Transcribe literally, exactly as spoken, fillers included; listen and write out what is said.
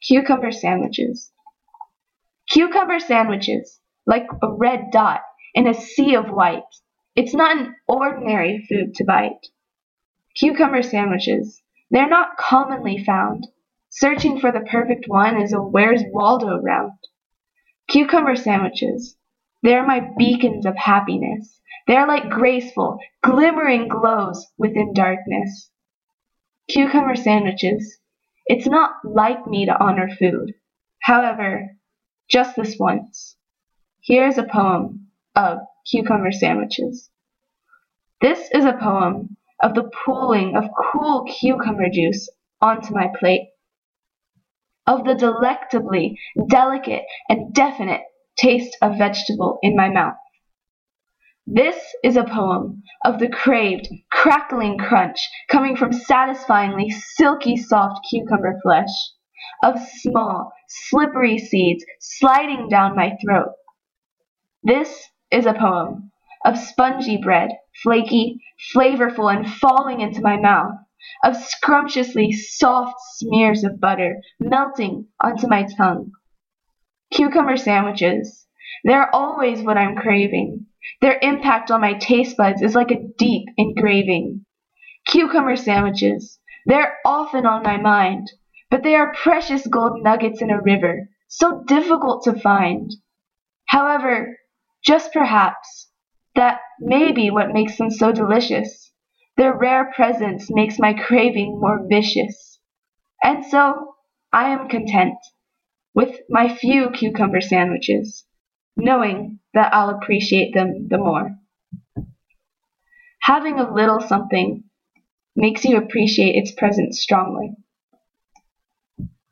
Cucumber sandwiches. Cucumber sandwiches, like a red dot in a sea of white. It's not an ordinary food to bite. Cucumber sandwiches, they're not commonly found. Searching for the perfect one is a Where's Waldo round. Cucumber sandwiches, they're my beacons of happiness. They're like graceful, glimmering glows within darkness. Cucumber sandwiches, it's not like me to honor food. However, just this once, here's a poem of cucumber sandwiches. This is a poem of the pooling of cool cucumber juice onto my plate, of the delectably delicate and definite taste of vegetable in my mouth. This is a poem of the craved, crackling crunch coming from satisfyingly silky soft cucumber flesh, of small, slippery seeds sliding down my throat. This is a poem of spongy bread, flaky, flavorful, and falling into my mouth, of scrumptiously soft smears of butter melting onto my tongue. Cucumber sandwiches, they're always what I'm craving. Their impact on my taste buds is like a deep engraving. Cucumber sandwiches, they're often on my mind, but they are precious gold nuggets in a river, so difficult to find. However, just perhaps, that may be what makes them so delicious. Their rare presence makes my craving more vicious. And so, I am content with my few cucumber sandwiches, knowing that I'll appreciate them the more. Having a little something makes you appreciate its presence strongly.